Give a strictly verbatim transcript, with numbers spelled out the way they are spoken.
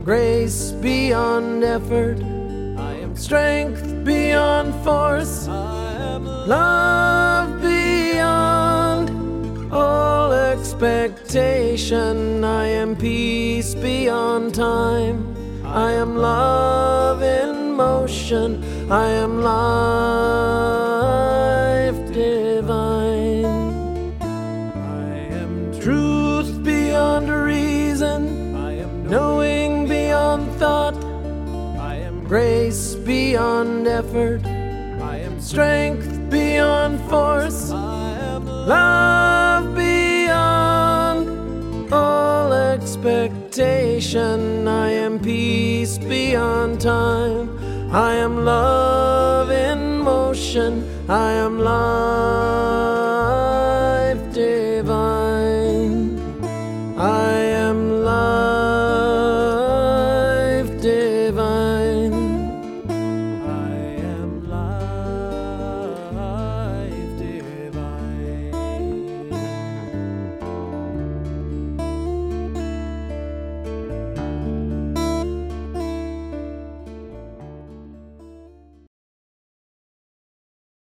grace beyond effort. I am strength beyond force. I am love beyond all expectation. I am peace beyond time. I am love in motion. I am life divine. I am truth beyond reason. I am knowing beyond thought. I am grace beyond effort. I am strength beyond force. I am love beyond all expectation. I am peace beyond time. I am love in motion. I am love.